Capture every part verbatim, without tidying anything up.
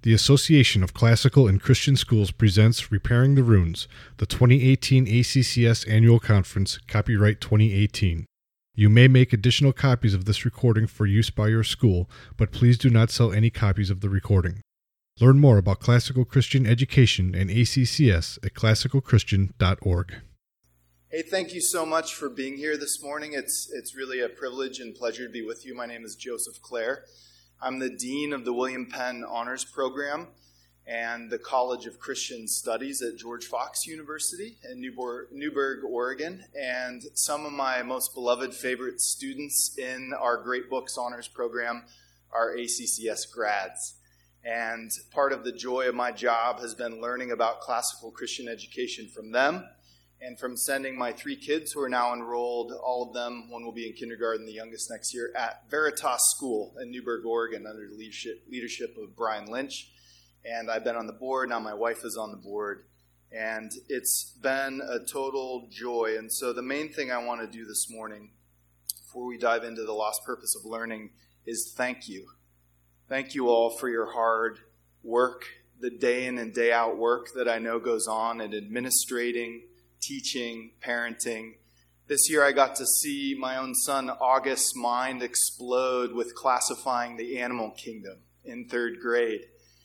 The Association of Classical and Christian Schools presents Repairing the Runes, the twenty eighteen A C C S Annual Conference, copyright twenty eighteen. You may make additional copies of this recording for use by your school, but please do not sell any copies of the recording. Learn more about classical Christian education and A C C S at classical christian dot org. Hey, thank you so much for being here this morning. It's it's really a privilege and pleasure to be with you. My name is Joseph Clare. I'm the Dean of the William Penn Honors Program and the College of Christian Studies at George Fox University in Newburgh, Newburgh, Oregon. And some of my most beloved favorite students in our Great Books Honors Program are A C C S grads. And part of the joy of my job has been learning about classical Christian education from them, and from sending my three kids who are now enrolled, all of them, one will be in kindergarten, the youngest next year, at Veritas School in Newburgh, Oregon, under the leadership, leadership of Brian Lynch. And I've been on the board, now my wife is on the board, and it's been a total joy. And so the main thing I want to do this morning, before we dive into the lost purpose of learning, is thank you. Thank you all for your hard work, the day in and day out work that I know goes on in administrating, teaching, parenting. This year I got to see my own son August's mind explode with classifying the animal kingdom in third grade,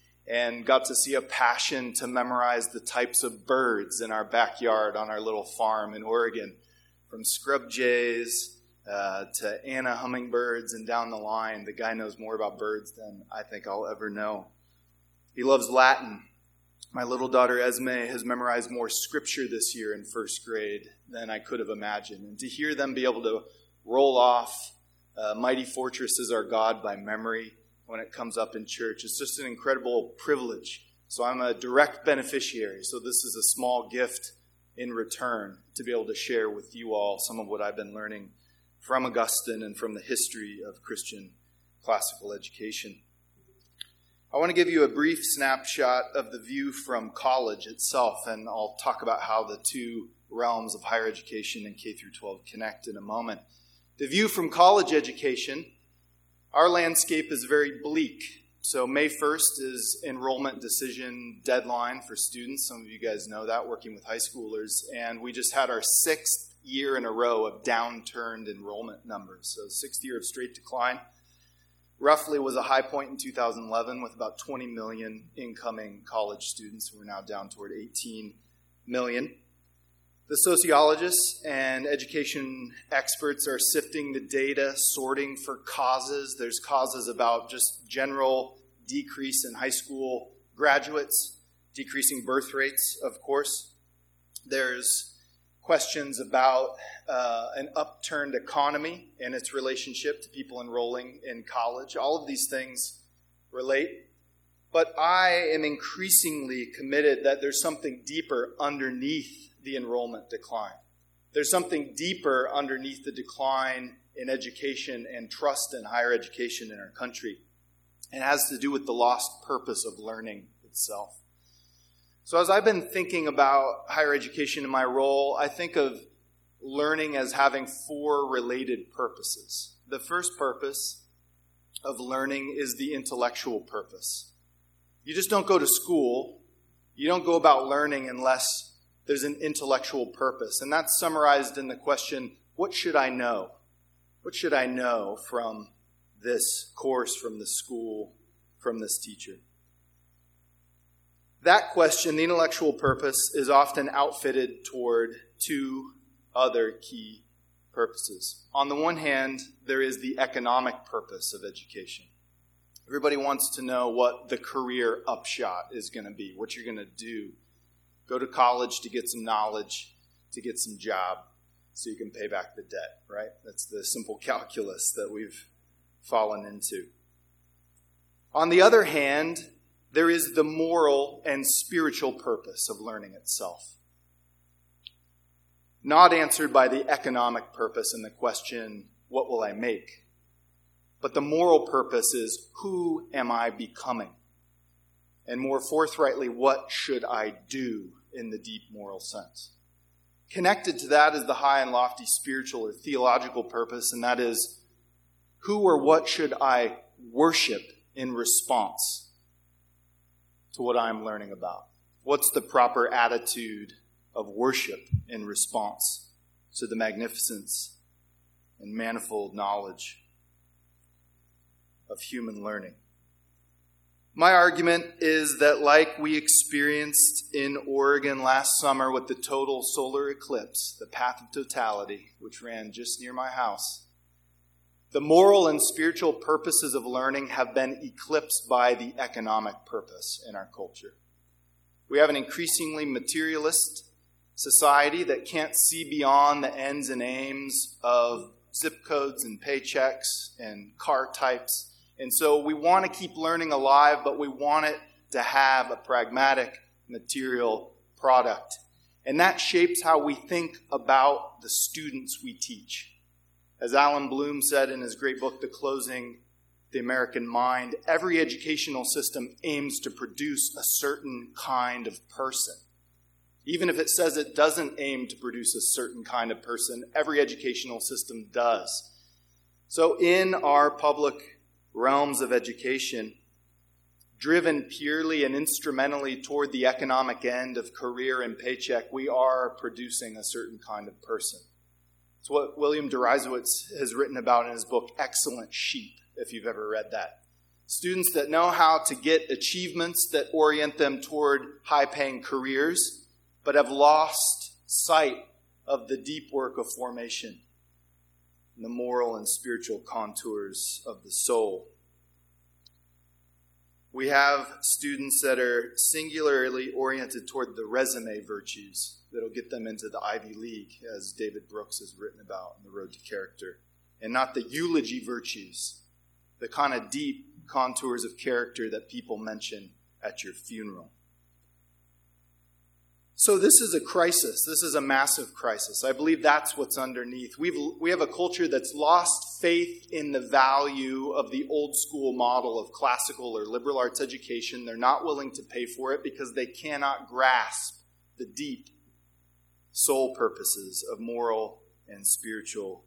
and got to see a passion to memorize the types of birds in our backyard on our little farm in Oregon, from scrub jays uh, to Anna hummingbirds and down the line. The guy knows more about birds than I think I'll ever know. He loves Latin. My little daughter Esme has memorized more scripture this year in first grade than I could have imagined. And to hear them be able to roll off uh, Mighty Fortress is Our God by memory when it comes up in church, it's just an incredible privilege. So I'm a direct beneficiary. So this is a small gift in return to be able to share with you all some of what I've been learning from Augustine and from the history of Christian classical education. I want to give you a brief snapshot of the view from college itself, and I'll talk about how the two realms of higher education and K through twelve connect in a moment. The view from college education, our landscape is very bleak. So May first is enrollment decision deadline for students. Some of you guys know that, working with high schoolers. And we just had our sixth year in a row of downturned enrollment numbers. So sixth year of straight decline. Roughly was a high point in two thousand eleven with about twenty million incoming college students. We're now down toward eighteen million. The sociologists and education experts are sifting the data, sorting for causes. There's causes about just general decrease in high school graduates, decreasing birth rates, of course. There's questions about uh, an upturned economy and its relationship to people enrolling in college. All of these things relate. But I am increasingly committed that there's something deeper underneath the enrollment decline. There's something deeper underneath the decline in education and trust in higher education in our country. It has to do with the lost purpose of learning itself. So as I've been thinking about higher education in my role, I think of learning as having four related purposes. The first purpose of learning is the intellectual purpose. You just don't go to school. You don't go about learning unless there's an intellectual purpose. And that's summarized in the question, what should I know? What should I know from this course, from this school, from this teacher? That question, the intellectual purpose, is often outfitted toward two other key purposes. On the one hand, there is the economic purpose of education. Everybody wants to know what the career upshot is going to be, what you're going to do. Go to college to get some knowledge, to get some job, so you can pay back the debt, right? That's the simple calculus that we've fallen into. On the other hand, there is the moral and spiritual purpose of learning itself. Not answered by the economic purpose in the question, what will I make? But the moral purpose is, who am I becoming? And more forthrightly, what should I do in the deep moral sense? Connected to that is the high and lofty spiritual or theological purpose, and that is, who or what should I worship in response? to what I'm learning about? What's the proper attitude of worship in response to the magnificence and manifold knowledge of human learning? My argument is that, like we experienced in Oregon last summer with the total solar eclipse, the path of totality, which ran just near my house, the moral and spiritual purposes of learning have been eclipsed by the economic purpose in our culture. We have an increasingly materialist society that can't see beyond the ends and aims of zip codes and paychecks and car types. And so we want to keep learning alive, but we want it to have a pragmatic material product. And that shapes how we think about the students we teach. As Alan Bloom said in his great book, The Closing the American Mind, every educational system aims to produce a certain kind of person. Even if it says it doesn't aim to produce a certain kind of person, every educational system does. So in our public realms of education, driven purely and instrumentally toward the economic end of career and paycheck, we are producing a certain kind of person. It's what William Deresiewicz has written about in his book, Excellent Sheep, if you've ever read that. Students that know how to get achievements that orient them toward high-paying careers, but have lost sight of the deep work of formation, the moral and spiritual contours of the soul. We have students that are singularly oriented toward the resume virtues that'll get them into the Ivy League, as David Brooks has written about in The Road to Character, and not the eulogy virtues, the kind of deep contours of character that people mention at your funeral. So this is a crisis. This is a massive crisis. I believe that's what's underneath. We've, we have a culture that's lost faith in the value of the old school model of classical or liberal arts education. They're not willing to pay for it because they cannot grasp the deep soul purposes of moral and spiritual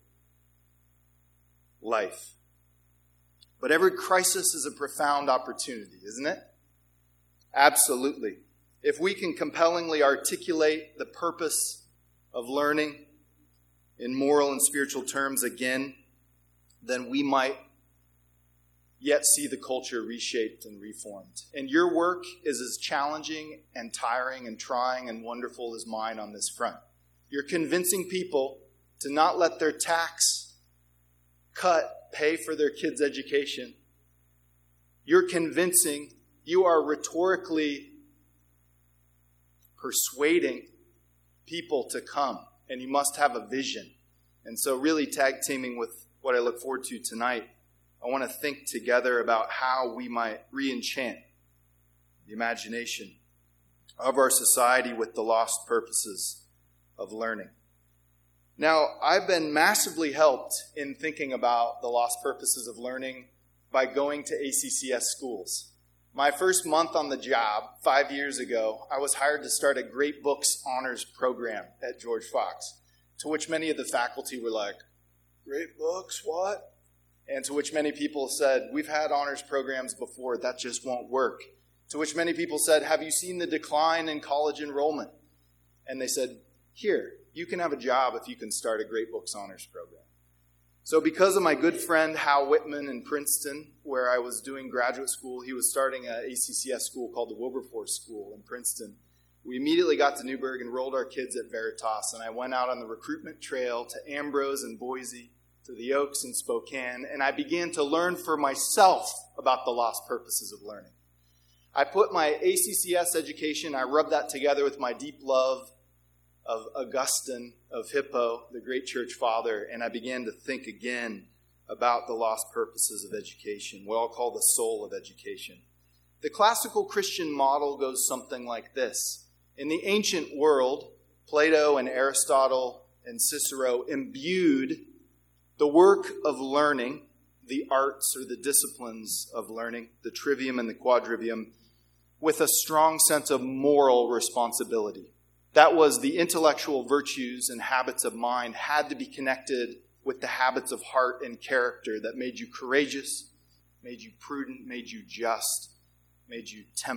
life. But every crisis is a profound opportunity, isn't it? Absolutely. If we can compellingly articulate the purpose of learning in moral and spiritual terms again, then we might yet see the culture reshaped and reformed. And your work is as challenging and tiring and trying and wonderful as mine on this front. You're convincing people to not let their tax cut pay for their kids' education. You're convincing, you are rhetorically persuading people to come, and you must have a vision. And so really tag teaming with what I look forward to tonight, I want to think together about how we might re-enchant the imagination of our society with the lost purposes of learning. Now, I've been massively helped in thinking about the lost purposes of learning by going to A C C S schools. My first month on the job, five years ago, I was hired to start a Great Books Honors program at George Fox, to which many of the faculty were like, Great Books, what? And to which many people said, we've had honors programs before, that just won't work. To which many people said, have you seen the decline in college enrollment? And they said, here, you can have a job if you can start a Great Books Honors program. So because of my good friend Hal Whitman in Princeton, where I was doing graduate school, he was starting an A C C S school called the Wilberforce School in Princeton. We immediately got to Newburgh and enrolled our kids at Veritas, and I went out on the recruitment trail to Ambrose and Boise, to the Oaks and Spokane, and I began to learn for myself about the lost purposes of learning. I put my A C C S education, I rubbed that together with my deep love of Augustine of Hippo, the great church father, and I began to think again about the lost purposes of education, what I'll call the soul of education. The classical Christian model goes something like this. In the ancient world, Plato and Aristotle and Cicero imbued the work of learning, the arts or the disciplines of learning, the trivium and the quadrivium, with a strong sense of moral responsibility. That was the intellectual virtues and habits of mind had to be connected with the habits of heart and character that made you courageous, made you prudent, made you just, made you temperate,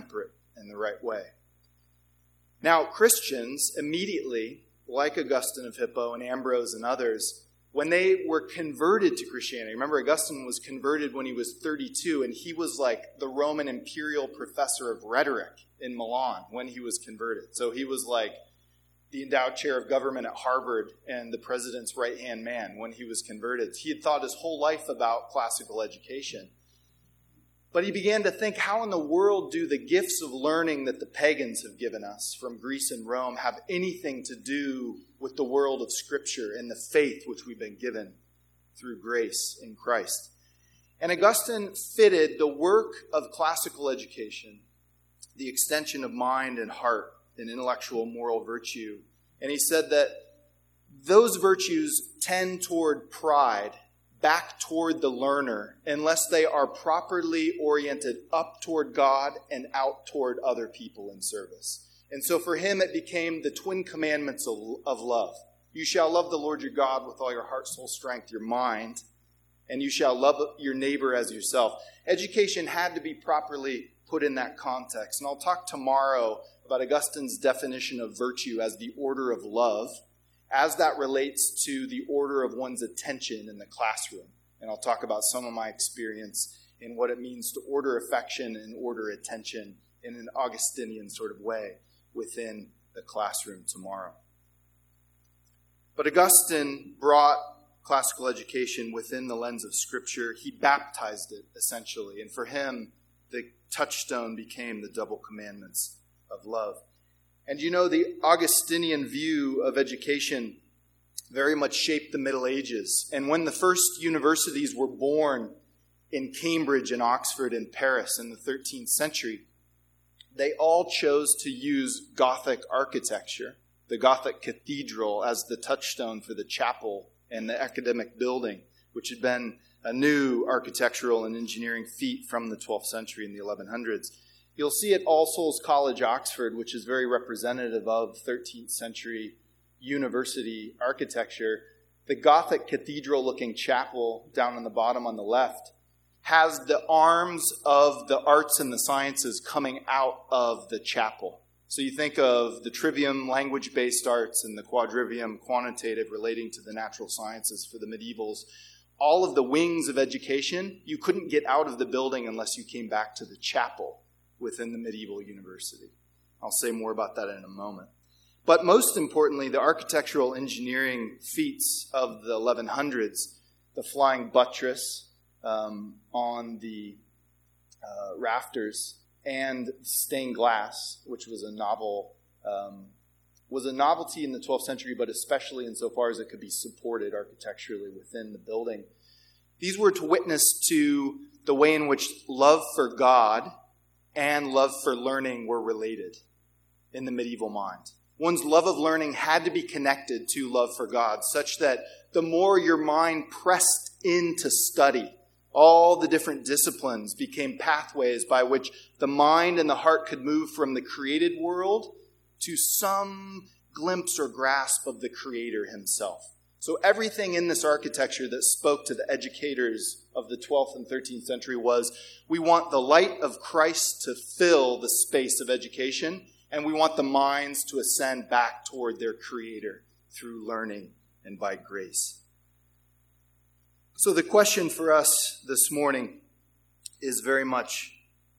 and the right way. Now, Christians immediately, like Augustine of Hippo and Ambrose and others, when they were converted to Christianity, remember Augustine was converted when he was thirty-two, and he was like the Roman imperial professor of rhetoric in Milan when he was converted. So he was like the endowed chair of government at Harvard and the president's right-hand man when he was converted. He had thought his whole life about classical education. But he began to think, how in the world do the gifts of learning that the pagans have given us from Greece and Rome have anything to do with the world of Scripture and the faith which we've been given through grace in Christ? And Augustine fitted the work of classical education, the extension of mind and heart and intellectual moral virtue. And he said that those virtues tend toward pride, back toward the learner, unless they are properly oriented up toward God and out toward other people in service. And so for him, it became the twin commandments of, of love. You shall love the Lord your God with all your heart, soul, strength, your mind, and you shall love your neighbor as yourself. Education had to be properly put in that context. And I'll talk tomorrow about Augustine's definition of virtue as the order of love, as that relates to the order of one's attention in the classroom. And I'll talk about some of my experience in what it means to order affection and order attention in an Augustinian sort of way within the classroom tomorrow. But Augustine brought classical education within the lens of Scripture. He baptized it, essentially. And for him, the touchstone became the double commandments of love. And you know, the Augustinian view of education very much shaped the Middle Ages. And when the first universities were born in Cambridge and Oxford and Paris in the thirteenth century, they all chose to use Gothic architecture, the Gothic cathedral, as the touchstone for the chapel and the academic building, which had been a new architectural and engineering feat from the twelfth century and the eleven hundreds. You'll see at All Souls College, Oxford, which is very representative of thirteenth century university architecture, the Gothic cathedral-looking chapel down on the bottom on the left has the arms of the arts and the sciences coming out of the chapel. So you think of the trivium, language-based arts, and the quadrivium, quantitative, relating to the natural sciences for the medievals. All of the wings of education, you couldn't get out of the building unless you came back to the chapel within the medieval university. I'll say more about that in a moment. But most importantly, the architectural engineering feats of the eleven hundreds, the flying buttress um, on the uh, rafters, and stained glass, which was a novel, um, was a novelty in the twelfth century, but especially insofar as it could be supported architecturally within the building. These were to witness to the way in which love for God and love for learning were related in the medieval mind. One's love of learning had to be connected to love for God, such that the more your mind pressed into study, all the different disciplines became pathways by which the mind and the heart could move from the created world to some glimpse or grasp of the Creator himself. So everything in this architecture that spoke to the educators of the twelfth and thirteenth century was, we want the light of Christ to fill the space of education, and we want the minds to ascend back toward their Creator through learning and by grace. So the question for us this morning is very much,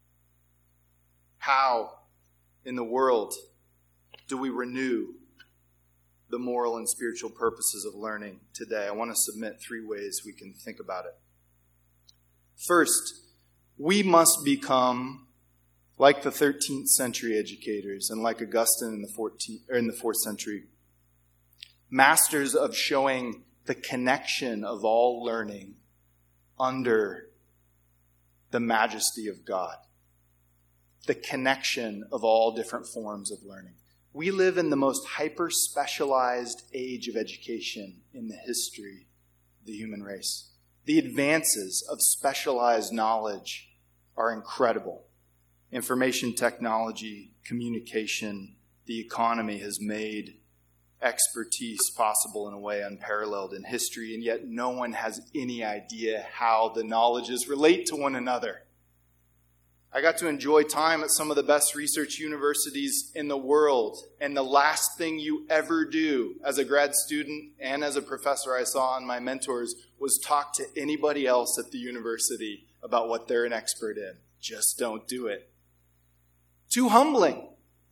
how in the world do we renew the moral and spiritual purposes of learning today? I want to submit three ways we can think about it. First, we must become like the thirteenth century educators and like Augustine in the fourteenth or in the fourth century, masters of showing the connection of all learning under the majesty of God, the connection of all different forms of learning. We live in the most hyper-specialized age of education in the history of the human race. The advances of specialized knowledge are incredible. Information technology, communication, the economy has made expertise possible in a way unparalleled in history, and yet no one has any idea how the knowledges relate to one another. I got to enjoy time at some of the best research universities in the world. And the last thing you ever do as a grad student and as a professor I saw on my mentors was talk to anybody else at the university about what they're an expert in. Just don't do it. Too humbling.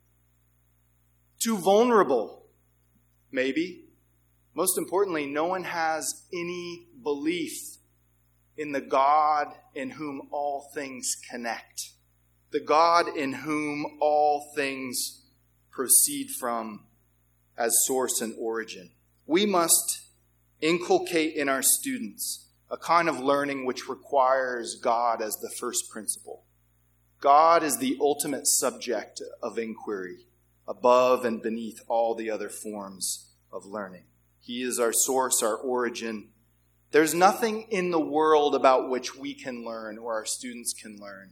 Too vulnerable. Maybe. Most importantly, no one has any belief in the God in whom all things connect. The God in whom all things proceed from as source and origin. We must inculcate in our students a kind of learning which requires God as the first principle. God is the ultimate subject of inquiry, above and beneath all the other forms of learning. He is our source, our origin. There's nothing in the world about which we can learn or our students can learn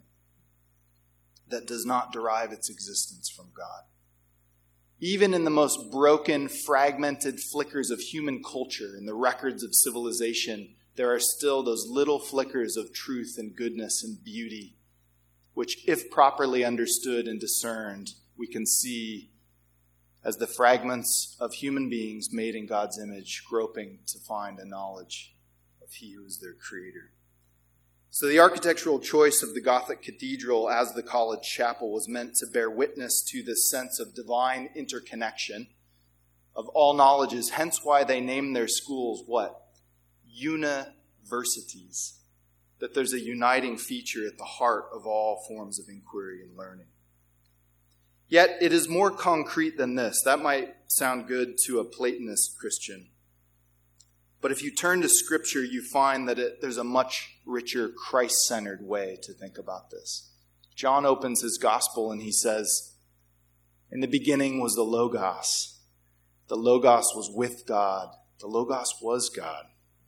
that does not derive its existence from God. Even in the most broken, fragmented flickers of human culture, in the records of civilization, there are still those little flickers of truth and goodness and beauty, which, if properly understood and discerned, we can see as the fragments of human beings made in God's image, groping to find a knowledge of He who is their creator. So the architectural choice of the Gothic cathedral as the college chapel was meant to bear witness to this sense of divine interconnection of all knowledges, hence why they named their schools what? Universities. That there's a uniting feature at the heart of all forms of inquiry and learning. Yet it is more concrete than this. That might sound good to a Platonist Christian. But if you turn to Scripture, you find that it, there's a much richer, Christ-centered way to think about this. John opens his gospel and he says, "In the beginning was the Logos. The Logos was with God. The Logos was God.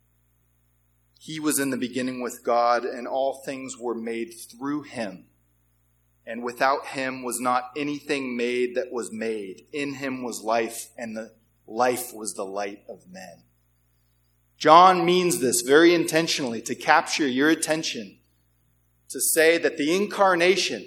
He was in the beginning with God, and all things were made through him. And without him was not anything made that was made. In him was life, and the life was the light of men." John means this very intentionally to capture your attention, to say that the incarnation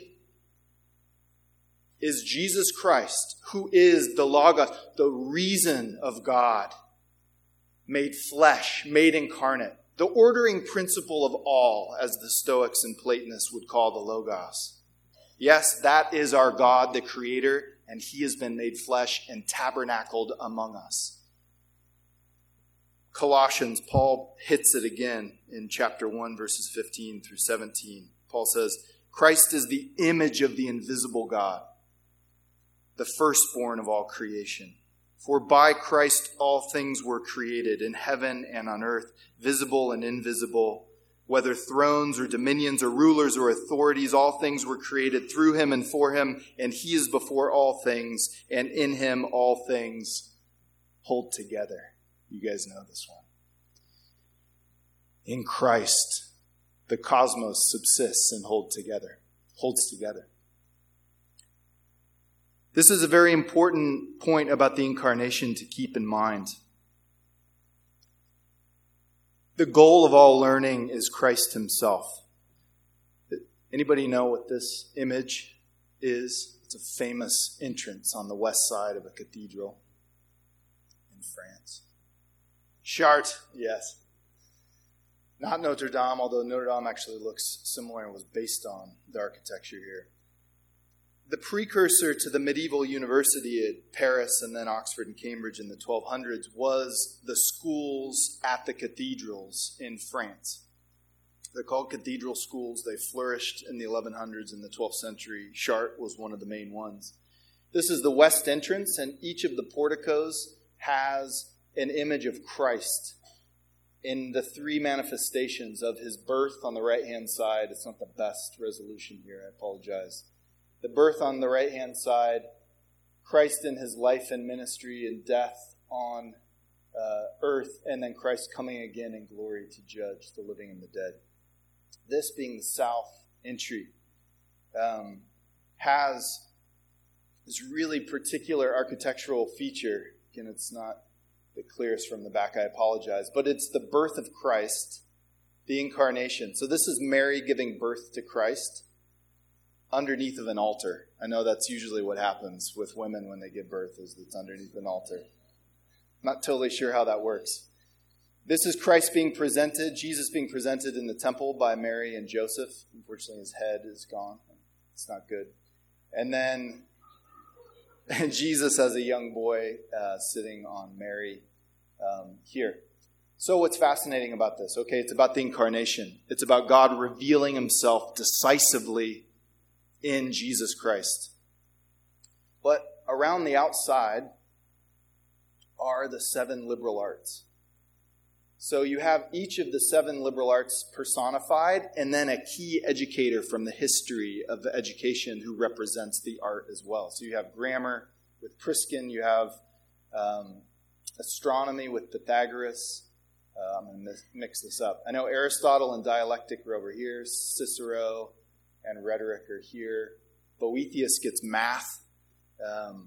is Jesus Christ, who is the Logos, the reason of God, made flesh, made incarnate. The ordering principle of all, as the Stoics and Platonists would call the Logos. Yes, that is our God, the Creator, and he has been made flesh and tabernacled among us. Colossians, Paul hits it again in chapter one, verses fifteen through seventeen. Paul says, "Christ is the image of the invisible God, the firstborn of all creation. For by Christ all things were created in heaven and on earth, visible and invisible, whether thrones or dominions or rulers or authorities, all things were created through him and for him, and he is before all things, and in him all things hold together." You guys know this one. In Christ, the cosmos subsists and hold together, holds together. This is a very important point about the incarnation to keep in mind. The goal of all learning is Christ himself. Anybody know what this image is? It's a famous entrance on the west side of a cathedral in France. Chartres, yes. Not Notre Dame, although Notre Dame actually looks similar and was based on the architecture here. The precursor to the medieval university at Paris and then Oxford and Cambridge in the twelve hundreds was the schools at the cathedrals in France. They're called cathedral schools. They flourished in the eleven hundreds and the twelfth century. Chartres was one of the main ones. This is the west entrance, and each of the porticos has an image of Christ in the three manifestations of his birth on the right-hand side. It's not the best resolution here, I apologize. The birth on the right-hand side, Christ in his life and ministry and death on uh, earth, and then Christ coming again in glory to judge the living and the dead. This being the south entry, um, has this really particular architectural feature. Again, it's not the clearest from the back, I apologize. But it's the birth of Christ, the incarnation. So this is Mary giving birth to Christ. underneath of an altar. I know that's usually what happens with women when they give birth, is it's underneath an altar. Not totally sure how that works. This is Christ being presented, Jesus being presented in the temple by Mary and Joseph. Unfortunately, his head is gone. It's not good. And then Jesus as a young boy uh, sitting on Mary um, here. So what's fascinating about this? Okay, it's about the incarnation. It's about God revealing himself decisively in Jesus Christ. But around the outside are the seven liberal arts. So you have each of the seven liberal arts personified, and then a key educator from the history of the education who represents the art as well. So you have grammar with Priscin, you have um, astronomy with Pythagoras. Uh, I'm going to mix this up. I know Aristotle and dialectic are over here, Cicero and rhetoric are here. Boethius gets math, um,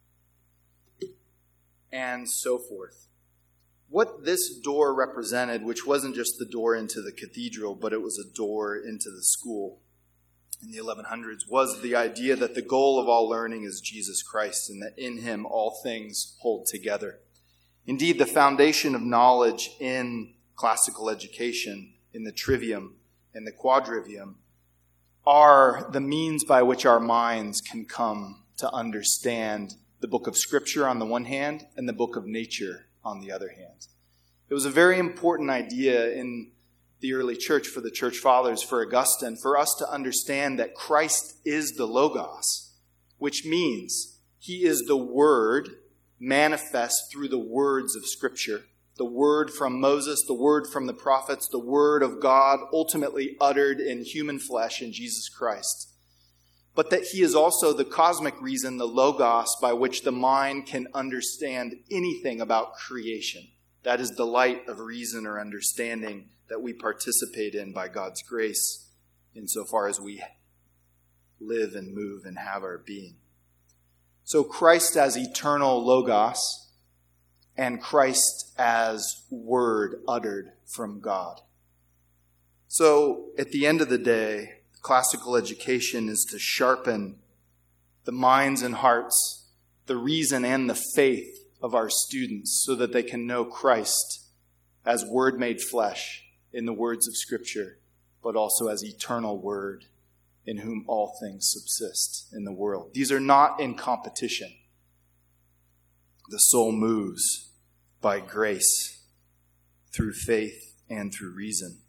and so forth. What this door represented, which wasn't just the door into the cathedral, but it was a door into the school in the eleven hundreds, was the idea that the goal of all learning is Jesus Christ, and that in him all things hold together. Indeed, the foundation of knowledge in classical education, in the trivium and the quadrivium, are the means by which our minds can come to understand the book of Scripture on the one hand and the book of nature on the other hand. It was a very important idea in the early church for the church fathers, for Augustine, for us to understand that Christ is the Logos, which means he is the Word manifest through the words of Scripture, the word from Moses, the word from the prophets, the word of God ultimately uttered in human flesh in Jesus Christ. But that he is also the cosmic reason, the Logos, by which the mind can understand anything about creation. That is the light of reason or understanding that we participate in by God's grace, insofar as we live and move and have our being. So Christ as eternal Logos and Christ as word uttered from God. So at the end of the day, classical education is to sharpen the minds and hearts, the reason and the faith of our students so that they can know Christ as Word made flesh in the words of Scripture, but also as eternal Word in whom all things subsist in the world. These are not in competition. The soul moves by grace through faith and through reason.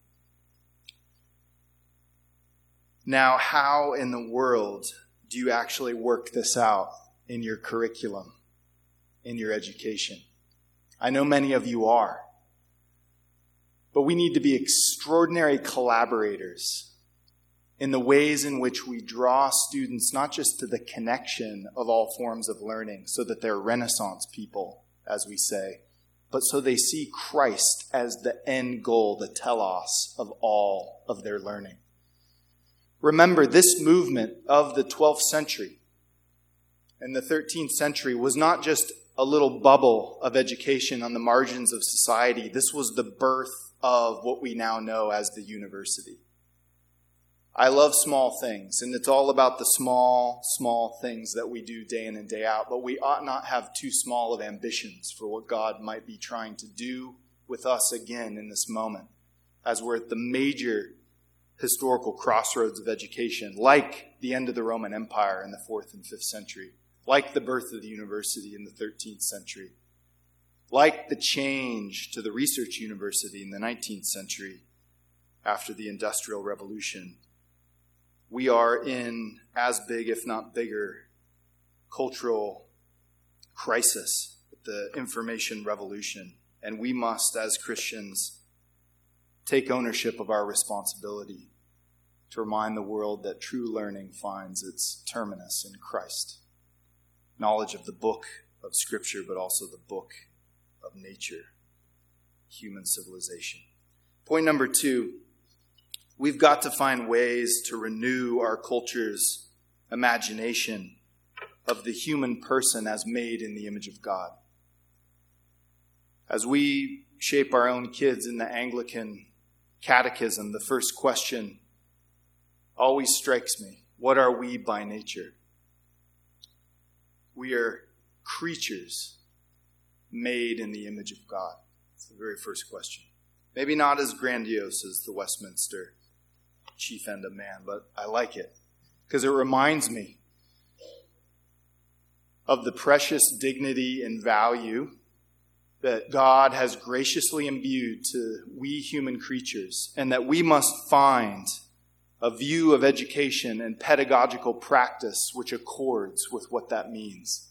Now, how in the world do you actually work this out in your curriculum, in your education? I know many of you are. But we need to be extraordinary collaborators in the ways in which we draw students not just to the connection of all forms of learning so that they're Renaissance people, as we say, but so they see Christ as the end goal, the telos of all of their learning. Remember, this movement of the twelfth century and the thirteenth century was not just a little bubble of education on the margins of society. This was the birth of what we now know as the university. I love small things, and it's all about the small, small things that we do day in and day out, but we ought not have too small of ambitions for what God might be trying to do with us again in this moment, as we're at the major historical crossroads of education, like the end of the Roman Empire in the fourth and fifth century, like the birth of the university in the thirteenth century, like the change to the research university in the nineteenth century after the Industrial Revolution. We are in as big, if not bigger, cultural crisis with the information revolution, and we must, as Christians, take ownership of our responsibility to remind the world that true learning finds its terminus in Christ. Knowledge of the book of Scripture, but also the book of nature, human civilization. Point number two, we've got to find ways to renew our culture's imagination of the human person as made in the image of God. As we shape our own kids in the Anglican catechism, the first question always strikes me What are we by nature? We are creatures made in the image of God. That's the very first question. Maybe not as grandiose as the Westminster Chief End of Man, but I like it because it reminds me of the precious dignity and value that God has graciously imbued to we human creatures, and that we must find a view of education and pedagogical practice which accords with what that means.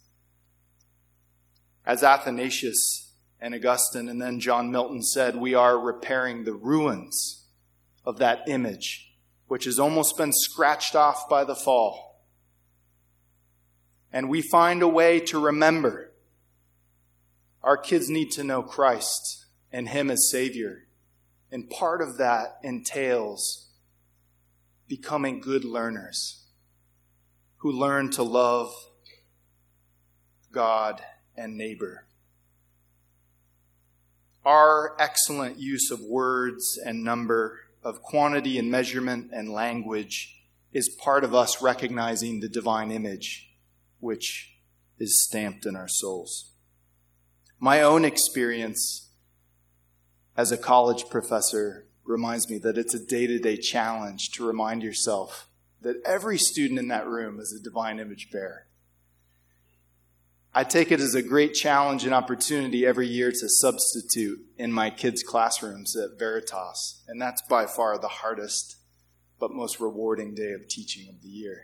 As Athanasius and Augustine and then John Milton said, we are repairing the ruins of that image, which has almost been scratched off by the fall. And we find a way to remember our kids need to know Christ and Him as Savior. And part of that entails becoming good learners who learn to love God and neighbor. Our excellent use of words and number, of quantity and measurement and language, is part of us recognizing the divine image which is stamped in our souls. My own experience as a college professor reminds me that it's a day-to-day challenge to remind yourself that every student in that room is a divine image bearer. I take it as a great challenge and opportunity every year to substitute in my kids' classrooms at Veritas, and that's by far the hardest but most rewarding day of teaching of the year.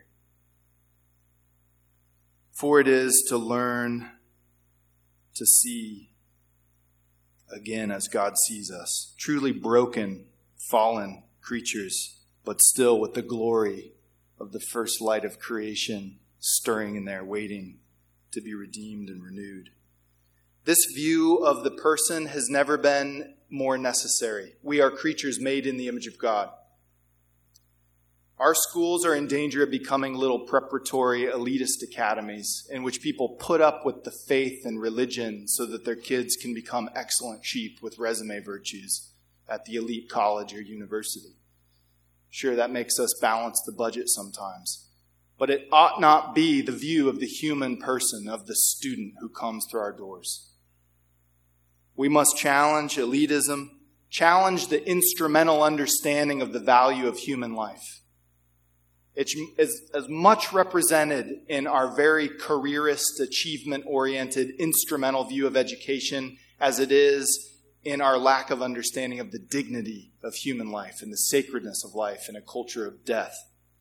For it is to learn to see again as God sees us, truly broken, fallen creatures, but still with the glory of the first light of creation stirring in there, waiting to be redeemed and renewed. This view of the person has never been more necessary. We are creatures made in the image of God. Our schools are in danger of becoming little preparatory elitist academies in which people put up with the faith and religion so that their kids can become excellent sheep with resume virtues at the elite college or university. Sure, that makes us balance the budget sometimes, but it ought not be the view of the human person, of the student who comes through our doors. We must challenge elitism, challenge the instrumental understanding of the value of human life. It's as much represented in our very careerist, achievement-oriented, instrumental view of education as it is in our lack of understanding of the dignity of human life and the sacredness of life in a culture of death.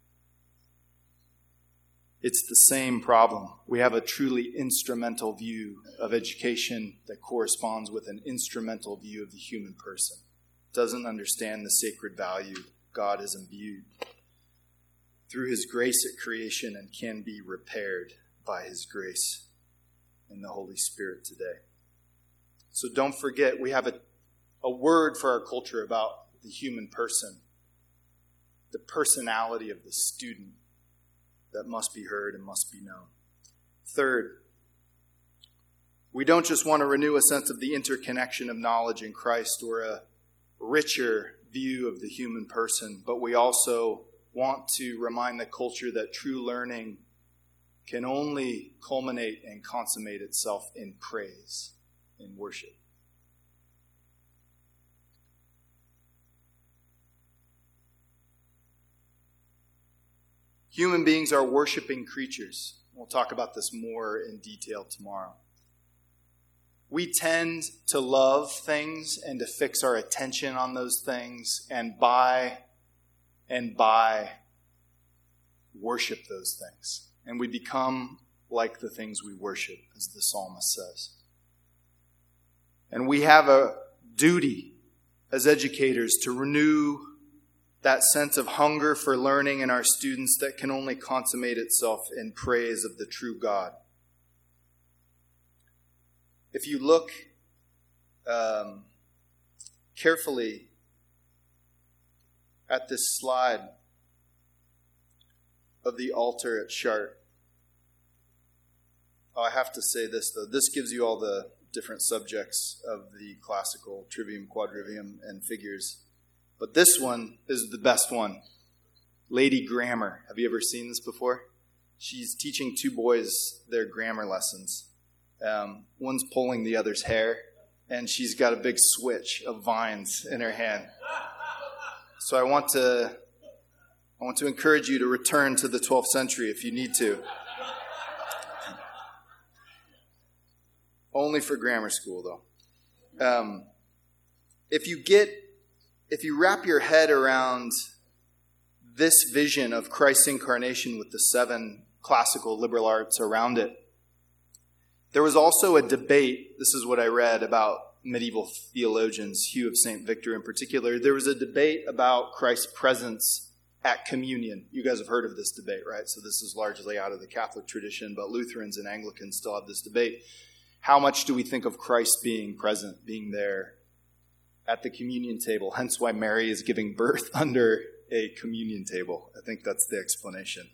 It's the same problem. We have a truly instrumental view of education that corresponds with an instrumental view of the human person. It doesn't understand the sacred value God has imbued through His grace at creation and can be repaired by His grace in the Holy Spirit today. So don't forget, we have a, a word for our culture about the human person, the personality of the student that must be heard and must be known. Third, we don't just want to renew a sense of the interconnection of knowledge in Christ or a richer view of the human person, but we also want to remind the culture that true learning can only culminate and consummate itself in praise, in worship. Human beings are worshiping creatures. We'll talk about this more in detail tomorrow. We tend to love things and to fix our attention on those things and by and by worship those things. And we become like the things we worship, as the psalmist says. And we have a duty as educators to renew that sense of hunger for learning in our students that can only consummate itself in praise of the true God. If you look um, carefully at this slide of the altar at Chart, oh, I have to say this, though. This gives you all the different subjects of the classical trivium, quadrivium, and figures. But this one is the best one. Lady Grammar. Have you ever seen this before? She's teaching two boys their grammar lessons. Um, one's pulling the other's hair, and she's got a big switch of vines in her hand. So I want to, I want to encourage you to return to the twelfth century if you need to. Only for grammar school, though. Um, if you get, if you wrap your head around this vision of Christ's incarnation with the seven classical liberal arts around it, there was also a debate. This is what I read about medieval theologians, Hugh of Saint Victor in particular. There was a debate about Christ's presence at communion. You guys have heard of this debate, right? So this is largely out of the Catholic tradition, but Lutherans and Anglicans still have this debate. How much do we think of Christ being present, being there at the communion table? Hence why Mary is giving birth under a communion table. I think that's the explanation.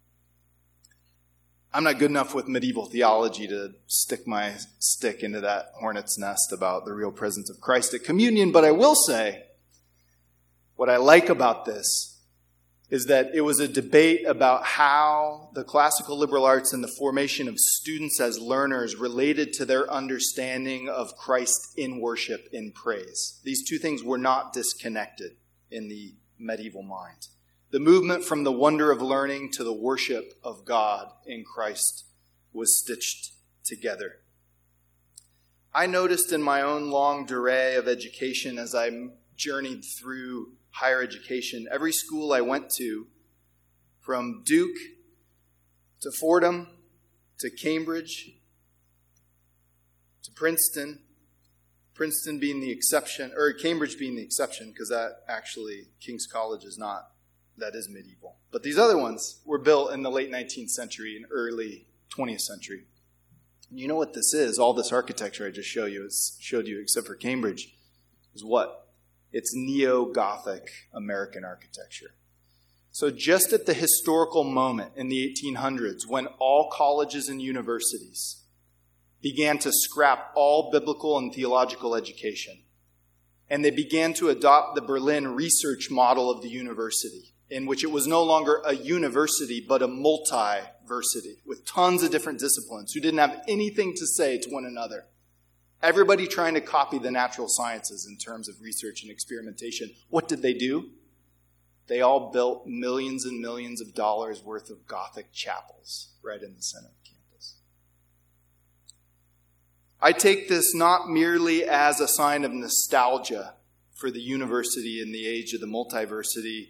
I'm not good enough with medieval theology to stick my stick into that hornet's nest about the real presence of Christ at communion, but I will say what I like about this is that it was a debate about how the classical liberal arts and the formation of students as learners related to their understanding of Christ in worship, in praise. These two things were not disconnected in the medieval mind. The movement from the wonder of learning to the worship of God in Christ was stitched together. I noticed in my own long durée of education as I journeyed through higher education, every school I went to, from Duke to Fordham to Cambridge to Princeton, Princeton being the exception, or Cambridge being the exception, because that actually, King's College is not, that is medieval. But these other ones were built in the late nineteenth century and early twentieth century. And you know what this is? All this architecture I just showed you, showed you except for Cambridge, is what? It's neo-Gothic American architecture. So just at the historical moment in the eighteen hundreds, when all colleges and universities began to scrap all biblical and theological education, and they began to adopt the Berlin research model of the university, in which it was no longer a university, but a multi-versity with tons of different disciplines who didn't have anything to say to one another. Everybody trying to copy the natural sciences in terms of research and experimentation. What did they do? They all built millions and millions of dollars worth of Gothic chapels right in the center of campus. I take this not merely as a sign of nostalgia for the university in the age of the multiversity,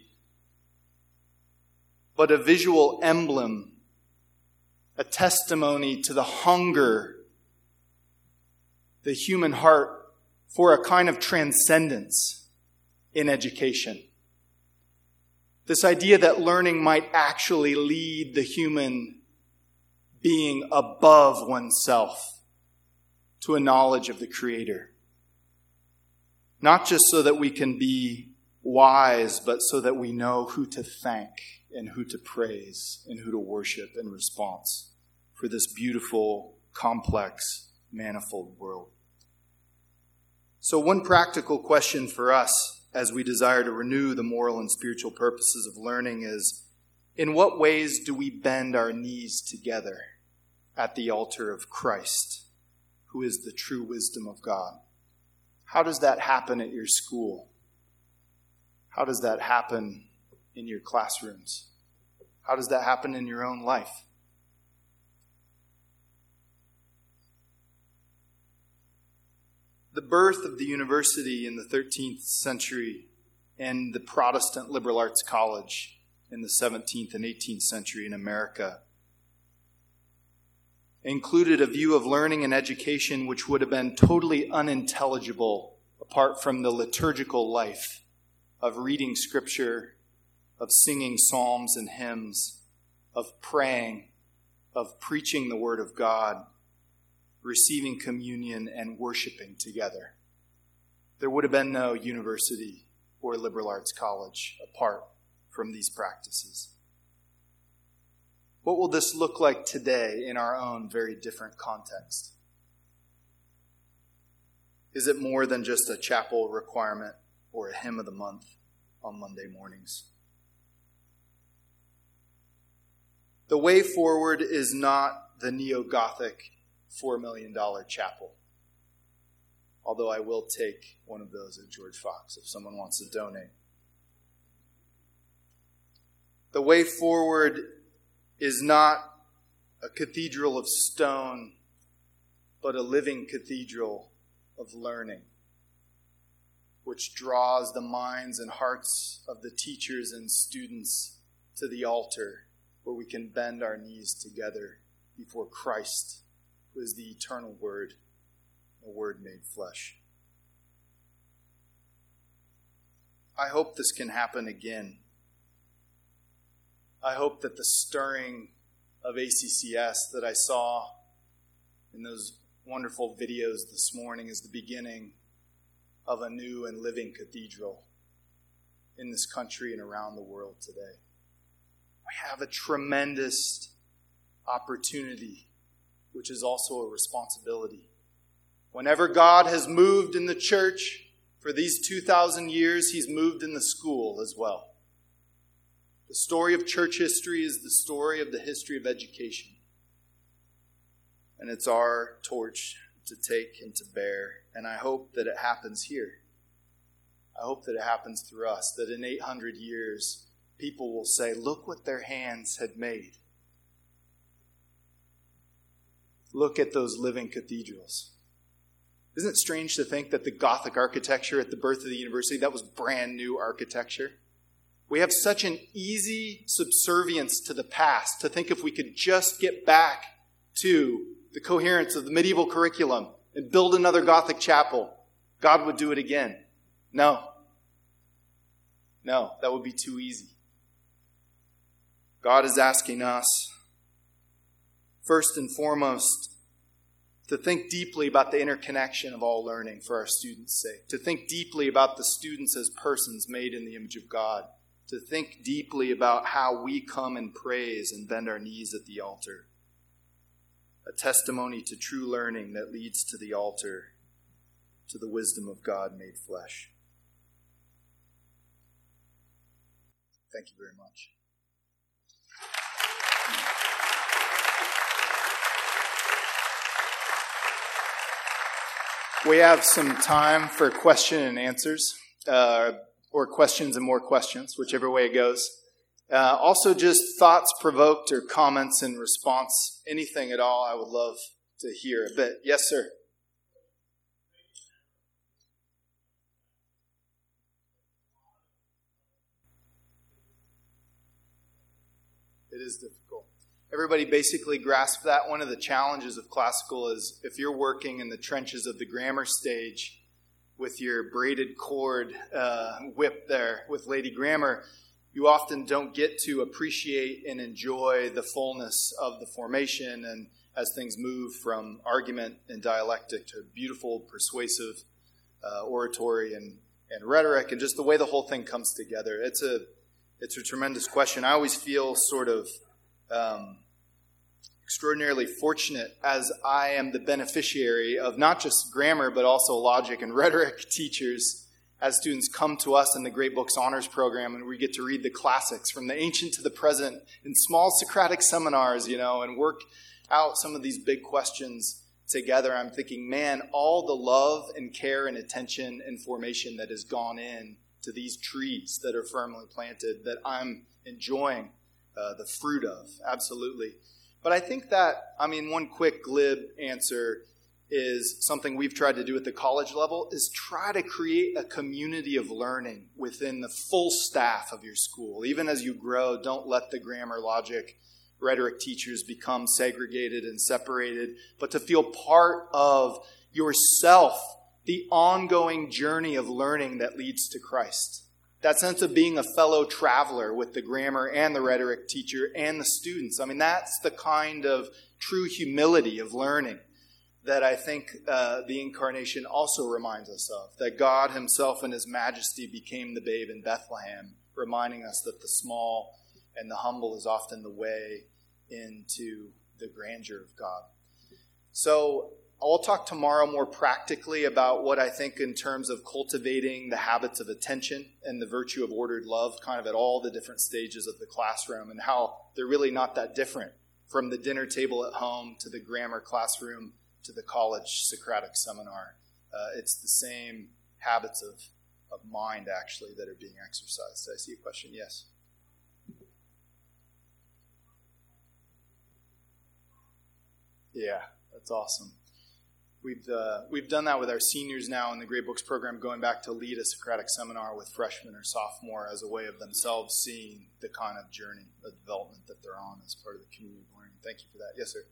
but a visual emblem, a testimony to the hunger, the human heart for a kind of transcendence in education. This idea that learning might actually lead the human being above oneself to a knowledge of the Creator. Not just so that we can be wise, but so that we know who to thank and who to praise and who to worship in response for this beautiful, complex, manifold world. So one practical question for us as we desire to renew the moral and spiritual purposes of learning is, in what ways do we bend our knees together at the altar of Christ, who is the true wisdom of God? How does that happen at your school? How does that happen in your classrooms? How does that happen in your own life? The birth of the university in the thirteenth century and the Protestant liberal arts college in the seventeenth and eighteenth century in America included a view of learning and education which would have been totally unintelligible apart from the liturgical life of reading scripture, of singing psalms and hymns, of praying, of preaching the word of God, receiving communion, and worshiping together. There would have been no university or liberal arts college apart from these practices. What will this look like today in our own very different context? Is it more than just a chapel requirement or a hymn of the month on Monday mornings? The way forward is not the neo-Gothic four million dollars chapel. Although I will take one of those at George Fox if someone wants to donate. The way forward is not a cathedral of stone, but a living cathedral of learning, which draws the minds and hearts of the teachers and students to the altar, where we can bend our knees together before Christ, who is the eternal Word, the Word made flesh. I hope this can happen again. I hope that the stirring of A C C S that I saw in those wonderful videos this morning is the beginning of a new and living cathedral in this country and around the world today. We have a tremendous opportunity, which is also a responsibility. Whenever God has moved in the church for these two thousand years, he's moved in the school as well. The story of church history is the story of the history of education. And it's our torch to take and to bear. And I hope that it happens here. I hope that it happens through us, that in eight hundred years, people will say, look what their hands had made. Look at those living cathedrals. Isn't it strange to think that the Gothic architecture at the birth of the university, that was brand new architecture? We have such an easy subservience to the past to think if we could just get back to the coherence of the medieval curriculum and build another Gothic chapel, God would do it again. No. No, that would be too easy. God is asking us, first and foremost, to think deeply about the interconnection of all learning for our students' sake, to think deeply about the students as persons made in the image of God, to think deeply about how we come and praise and bend our knees at the altar. A testimony to true learning that leads to the altar, to the wisdom of God made flesh. Thank you very much. We have some time for question and answers, uh, or questions and more questions, whichever way it goes. Uh, also, just thoughts provoked or comments in response, anything at all, I would love to hear a bit. Yes, sir. It is difficult. Everybody basically grasps that. One of the challenges of classical is if you're working in the trenches of the grammar stage with your braided cord uh, whip there with Lady Grammar, you often don't get to appreciate and enjoy the fullness of the formation, and as things move from argument and dialectic to beautiful, persuasive uh, oratory and, and rhetoric, and just the way the whole thing comes together. It's a it's a tremendous question. I always feel sort of um, extraordinarily fortunate as I am the beneficiary of not just grammar, but also logic and rhetoric teachers as students come to us in the Great Books Honors Program, and we get to read the classics from the ancient to the present in small Socratic seminars, you know, and work out some of these big questions together. I'm thinking, man, all the love and care and attention and formation that has gone in to these trees that are firmly planted, that I'm enjoying uh, the fruit of, absolutely. But I think that, I mean, one quick glib answer is something we've tried to do at the college level, is try to create a community of learning within the full staff of your school. Even as you grow, don't let the grammar, logic, rhetoric teachers become segregated and separated, but to feel part of yourself, the ongoing journey of learning that leads to Christ. That sense of being a fellow traveler with the grammar and the rhetoric teacher and the students. I mean, that's the kind of true humility of learning that I think uh, the Incarnation also reminds us of. That God himself in his majesty became the babe in Bethlehem, reminding us that the small and the humble is often the way into the grandeur of God. So I'll talk tomorrow more practically about what I think in terms of cultivating the habits of attention and the virtue of ordered love, kind of at all the different stages of the classroom, and how they're really not that different from the dinner table at home to the grammar classroom to the college Socratic seminar. Uh, it's the same habits of, of mind, actually, that are being exercised. Did I see a question? Yes. Yeah, that's awesome. We've uh, we've done that with our seniors now in the Great Books program, going back to lead a Socratic seminar with freshmen or sophomore as a way of themselves seeing the kind of journey of development that they're on as part of the community of learning. Thank you for that. Yes, sir.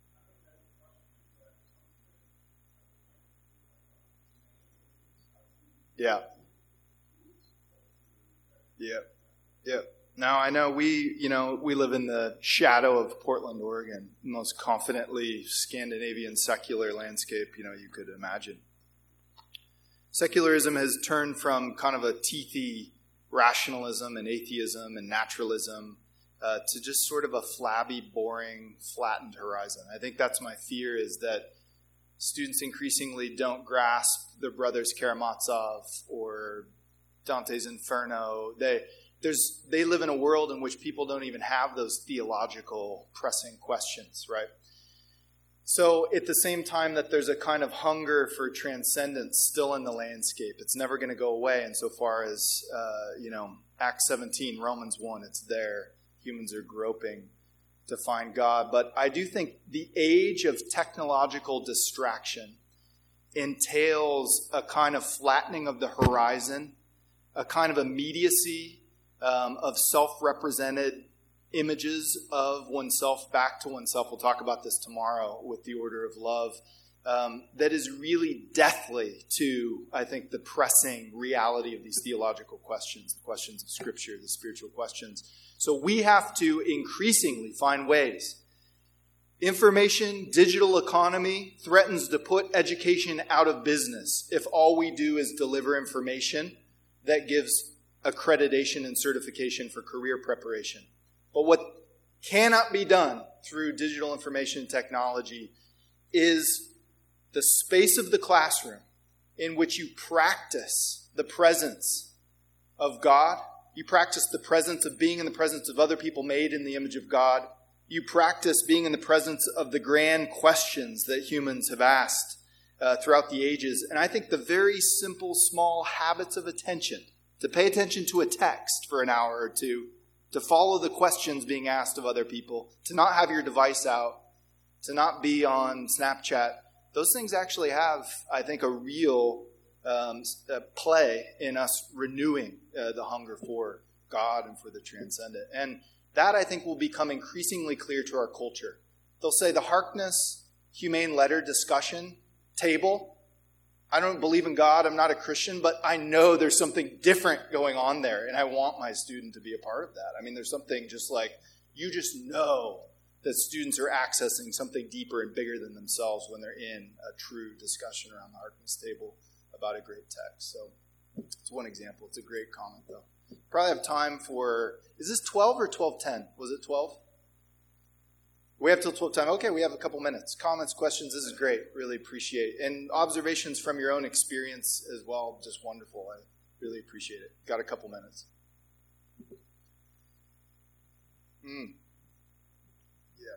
Yeah. Yep. Yep. Now, I know we, you know, we live in the shadow of Portland, Oregon, the most confidently Scandinavian secular landscape, you know, you could imagine. Secularism has turned from kind of a teethy rationalism and atheism and naturalism uh, to just sort of a flabby, boring, flattened horizon. I think that's my fear, is that students increasingly don't grasp the Brothers Karamazov or Dante's Inferno. They there's they live in a world in which people don't even have those theological pressing questions, right? So at the same time that there's a kind of hunger for transcendence still in the landscape, it's never going to go away insofar as, uh, you know, Acts seventeen, Romans one, it's there. Humans are groping to find God. But I do think the age of technological distraction entails a kind of flattening of the horizon, a kind of immediacy um, of self-represented images of oneself back to oneself. We'll talk about this tomorrow with the order of love. Um, that is really deathly to, I think, the pressing reality of these theological questions, the questions of Scripture, the spiritual questions. So we have to increasingly find ways. Information, digital economy threatens to put education out of business if all we do is deliver information that gives accreditation and certification for career preparation. But what cannot be done through digital information technology is the space of the classroom in which you practice the presence of God. You practice the presence of being in the presence of other people made in the image of God. You practice being in the presence of the grand questions that humans have asked uh, throughout the ages. And I think the very simple, small habits of attention, to pay attention to a text for an hour or two, to follow the questions being asked of other people, to not have your device out, to not be on Snapchat, those things actually have, I think, a real um, uh, play in us renewing uh, the hunger for God and for the transcendent. And that, I think, will become increasingly clear to our culture. They'll say the Harkness Humane Letter discussion table, I don't believe in God, I'm not a Christian, but I know there's something different going on there, and I want my student to be a part of that. I mean, there's something just like, you just know that students are accessing something deeper and bigger than themselves when they're in a true discussion around the Harkness table about a great text. So it's one example. It's a great comment, though. Probably have time for, is this twelve or twelve ten? Was it twelve? We have till twelve ten. Okay, we have a couple minutes. Comments, questions, this is great. Really appreciate it. And observations from your own experience as well, just wonderful. I really appreciate it. Got a couple minutes. Mm. Yeah.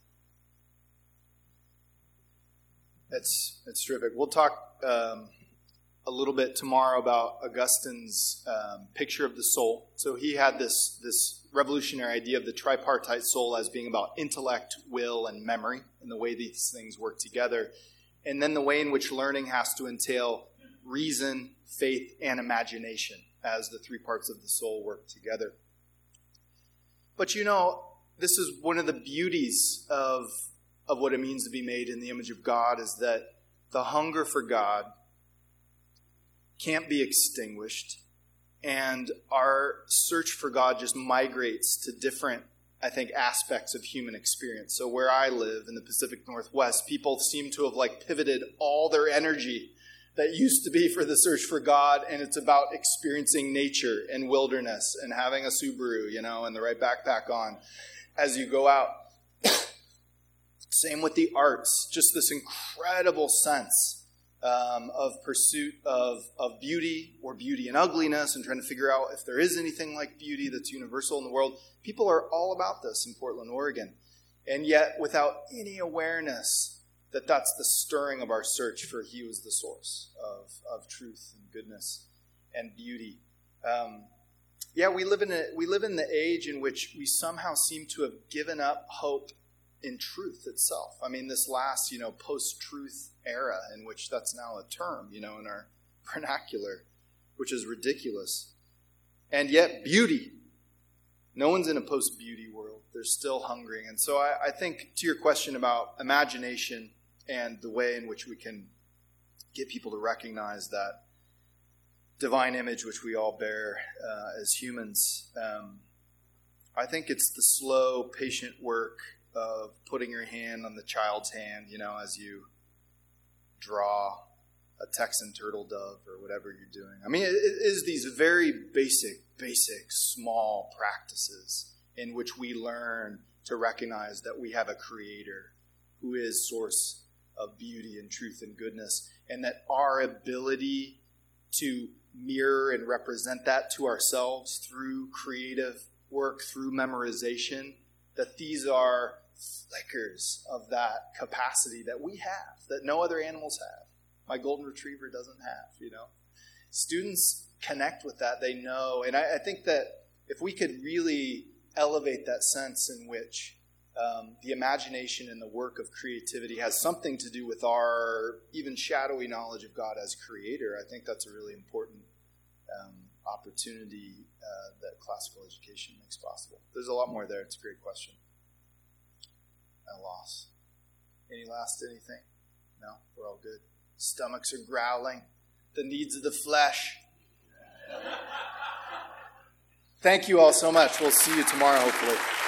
That's, that's terrific. We'll talk um, a little bit tomorrow about Augustine's um, picture of the soul. So he had this this revolutionary idea of the tripartite soul as being about intellect, will, and memory, and the way these things work together. And then the way in which learning has to entail reason, faith, and imagination as the three parts of the soul work together. But you know, this is one of the beauties of, of what it means to be made in the image of God, is that the hunger for God can't be extinguished. And our search for God just migrates to different, I think, aspects of human experience. So where I live in the Pacific Northwest, people seem to have like pivoted all their energy that used to be for the search for God, and it's about experiencing nature and wilderness and having a Subaru, you know, and the right backpack on as you go out. Same with the arts, just this incredible sense um, of pursuit of, of beauty or beauty and ugliness and trying to figure out if there is anything like beauty that's universal in the world. People are all about this in Portland, Oregon. And yet, without any awareness that that's the stirring of our search for He who is the source of, of truth and goodness and beauty. Um, yeah, we live in a we live in the age in which we somehow seem to have given up hope in truth itself. I mean, this last, you know, post-truth era in which that's now a term, you know, in our vernacular, which is ridiculous. And yet, beauty. No one's in a post-beauty world. They're still hungering. And so I, I think to your question about imagination and the way in which we can get people to recognize that divine image which we all bear uh, as humans, um, I think it's the slow, patient work of putting your hand on the child's hand, you know, as you draw a Texan turtle dove or whatever you're doing. I mean, it, it is these very basic, basic, small practices in which we learn to recognize that we have a creator who is source of beauty and truth and goodness, and that our ability to mirror and represent that to ourselves through creative work, through memorization, that these are flickers of that capacity that we have, that no other animals have. My golden retriever doesn't have, you know. Students connect with that. They know. And I, I think that if we could really elevate that sense in which um, the imagination and the work of creativity has something to do with our even shadowy knowledge of God as creator, I think that's a really important um, opportunity uh, that classical education makes possible. There's a lot more there. It's a great question. I lost. Any last anything? No? We're all good. Stomachs are growling. The needs of the flesh. Thank you all so much. We'll see you tomorrow, hopefully.